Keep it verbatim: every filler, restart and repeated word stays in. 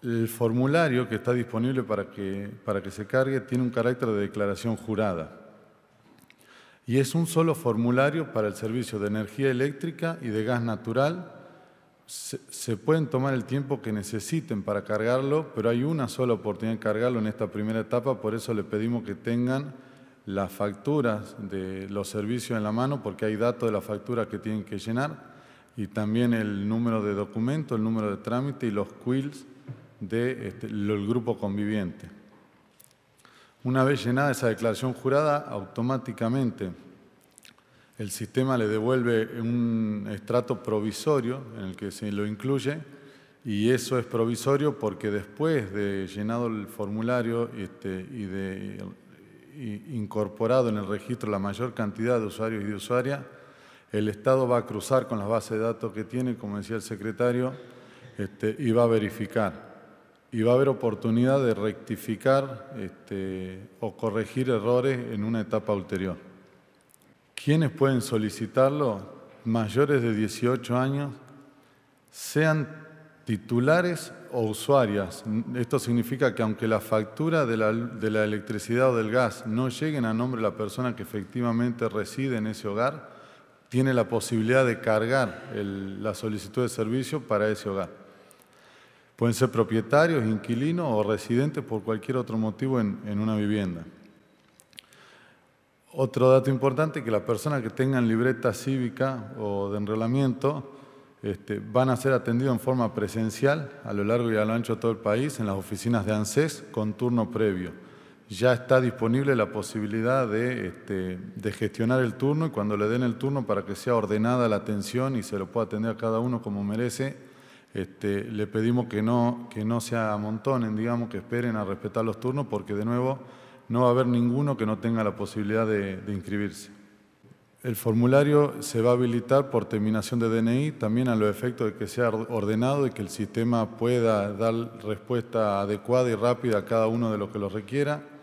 El formulario que está disponible para que, para que se cargue tiene un carácter de declaración jurada. Y es un solo formulario para el servicio de energía eléctrica y de gas natural. Se, se pueden tomar el tiempo que necesiten para cargarlo, pero hay una sola oportunidad de cargarlo en esta primera etapa, por eso le pedimos que tengan las facturas de los servicios en la mano, porque hay datos de la factura que tienen que llenar, y también el número de documento, el número de trámite y los quills del este, grupo conviviente. Una vez llenada esa declaración jurada, automáticamente el sistema le devuelve un estrato provisorio en el que se lo incluye, y eso es provisorio porque después de llenado el formulario este, y de y incorporado en el registro la mayor cantidad de usuarios y de usuarias, el Estado va a cruzar con las bases de datos que tiene, como decía el secretario, este, y va a verificar. Y va a haber oportunidad de rectificar este, o corregir errores en una etapa ulterior. ¿Quiénes pueden solicitarlo? Mayores de dieciocho años, sean titulares o usuarias. Esto significa que aunque la factura de la, de la electricidad o del gas no lleguen a nombre de la persona que efectivamente reside en ese hogar, tiene la posibilidad de cargar el, la solicitud de servicio para ese hogar. Pueden ser propietarios, inquilinos o residentes por cualquier otro motivo en, en una vivienda. Otro dato importante es que las personas que tengan libreta cívica o de enrolamiento este, van a ser atendidos en forma presencial a lo largo y a lo ancho de todo el país en las oficinas de ANSES con turno previo. Ya está disponible la posibilidad de, este, de gestionar el turno, y cuando le den el turno para que sea ordenada la atención y se lo pueda atender a cada uno como merece, Este, le pedimos que no, que no se amontonen, digamos, que esperen a respetar los turnos, porque de nuevo no va a haber ninguno que no tenga la posibilidad de, de inscribirse. El formulario se va a habilitar por terminación de D N I, también a los efectos de que sea ordenado y que el sistema pueda dar respuesta adecuada y rápida a cada uno de los que lo requiera.